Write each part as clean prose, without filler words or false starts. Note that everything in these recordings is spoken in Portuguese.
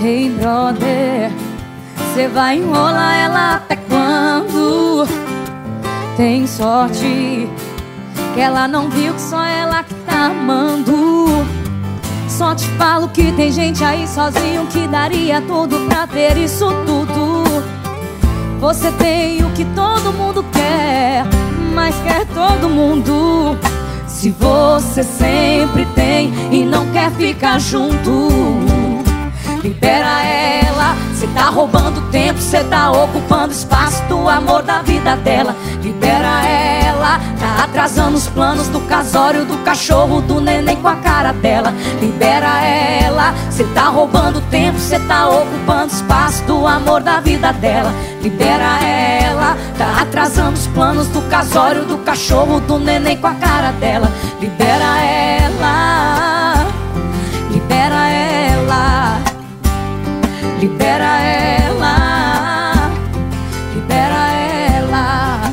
Hey brother, cê vai enrolar ela até quando? Tem sorte que ela não viu que só ela que tá amando. Só te falo que tem gente aí sozinho que daria tudo pra ter isso tudo. Você tem o que todo mundo quer, mas quer todo mundo. Se você sempre tem e não quer ficar junto, libera ela. Cê tá roubando tempo, cê tá ocupando espaço do amor da vida dela. Libera ela, tá atrasando os planos do casório, do cachorro, do neném com a cara dela. Libera ela, cê tá roubando tempo, cê tá ocupando espaço do amor da vida dela. Libera ela, tá atrasando os planos do casório, do cachorro, do neném com a cara dela. Libera ela, libera ela. Libera ela, libera ela.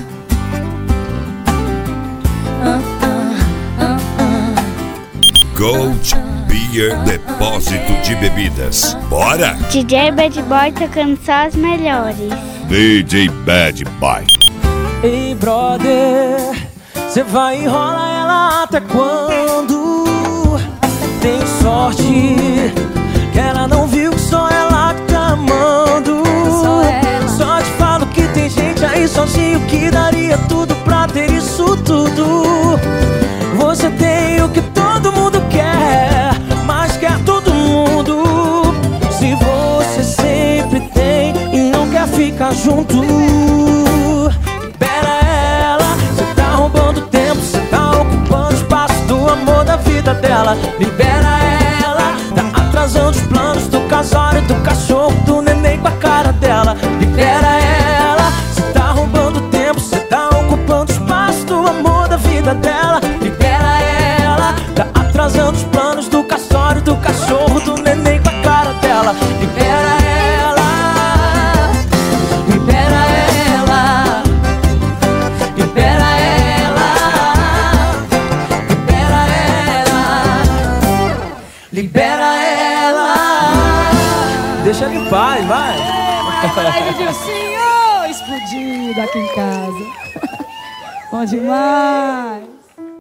Gold Beer Depósito de Bebidas. Bora! DJ Bad Boy tocando só as melhores. DJ Bad Boy. Ei brother, cê vai enrolar ela até quando? Tem sorte que ela não viu que só ela que tá amando. Só te falo que tem gente aí sozinho que daria tudo pra ter isso tudo. Você tem o que todo mundo quer, mas quer todo mundo. Se você sempre tem e não quer ficar junto, libera ela. Cê tá roubando tempo, cê tá ocupando espaço do amor da vida dela. Libera ela, tá atrasando os planos do casório, do cachorro, do neném com a cara dela. Libera ela, cê tá roubando tempo, cê tá ocupando espaço do amor da vida dela. Libera ela, tá atrasando os planos do casório, do cachorro, do neném com a cara dela. Libera ela, libera ela, libera ela, libera ela, libera ela. Deixa ele em paz, vai. Vai, Dilcinho, explodido aqui em casa. Bom demais.